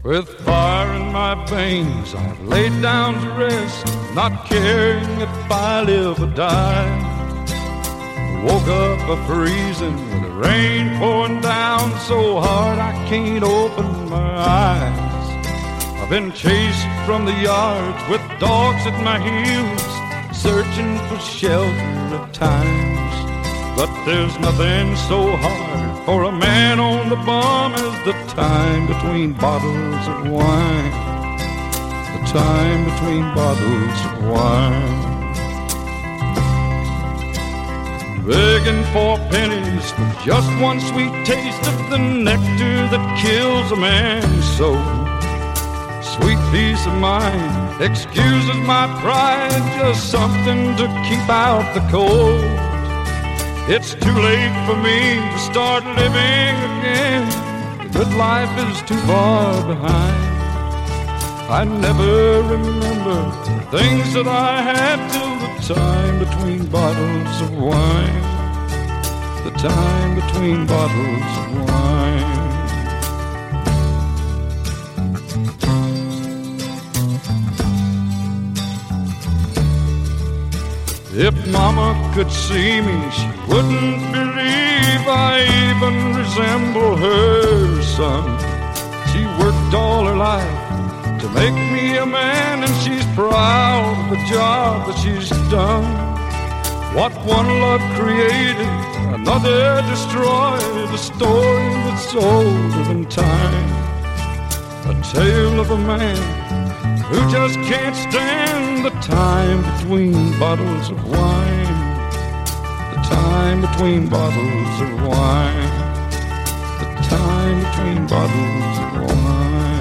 With fire in my veins, I've laid down to rest, not caring if I live or die. Woke up a-freezing with the rain pouring down so hard I can't open my eyes. I've been chased from the yards with dogs at my heels, searching for shelter at times. But there's nothing so hard for a man on the bum as the time between bottles of wine. The time between bottles of wine. Begging for pennies for just one sweet taste of the nectar that kills a man's soul. Sweet peace of mind excuses my pride, just something to keep out the cold. It's too late for me to start living again. The good life is too far behind. I never remember the things that I had till the time between bottles of wine. The time between bottles of wine. If Mama could see me, she wouldn't believe I even resemble her son. She worked all her life to make me a man, and she's proud of the job that she's done. What one love created, another destroyed, a story that's older than time. A tale of a man who just can't stand the time between bottles of wine. The time between bottles of wine. The time between bottles of wine.